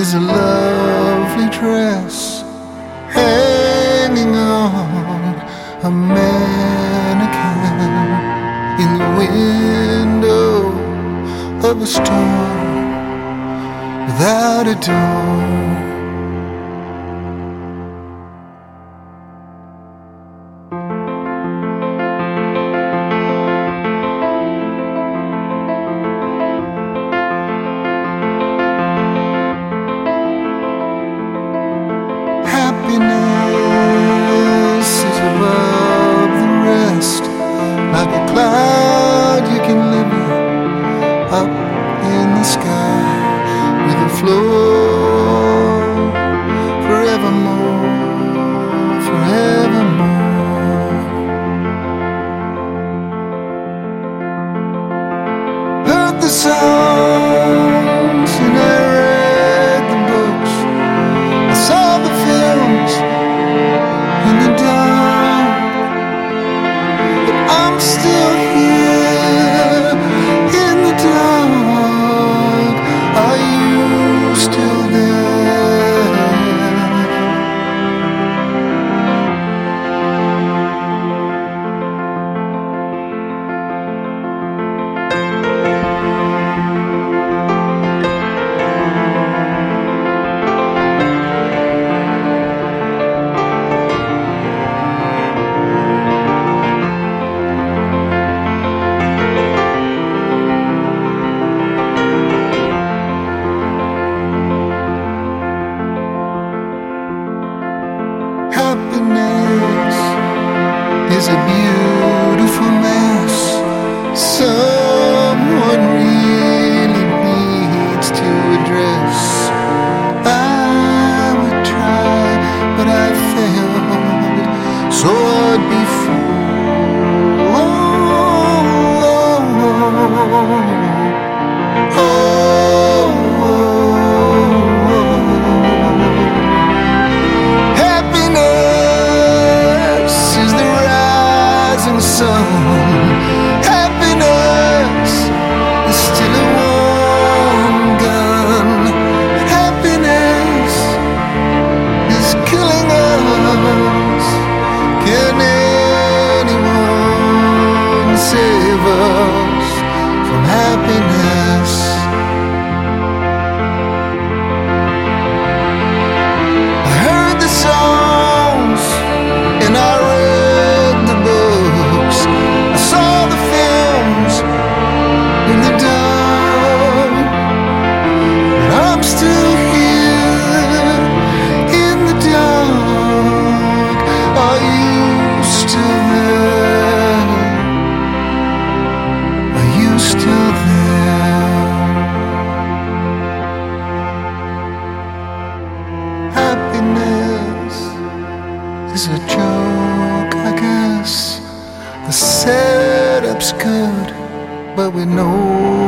is a lovely dress hanging on a mannequin in the window of a store without a door. Happiness is above the rest, like a cloud you can live in, up in the sky with a flow forevermore, forevermore. Heard the songs and I read the books, I saw the films in the dark, but I'm still here in the dark. Are you still there? Happiness is a beautiful mess someone really needs to address. I would try, but I failed, so I'd be happiness is still a warm gun. Happiness is killing us. Can anyone save us from happiness? I heard the songs and I read the books, I saw the films in the dark, but I'm still here in the dark. Are you still there? Are you still there? Happiness is a joke, I guess. The setup's good, but we know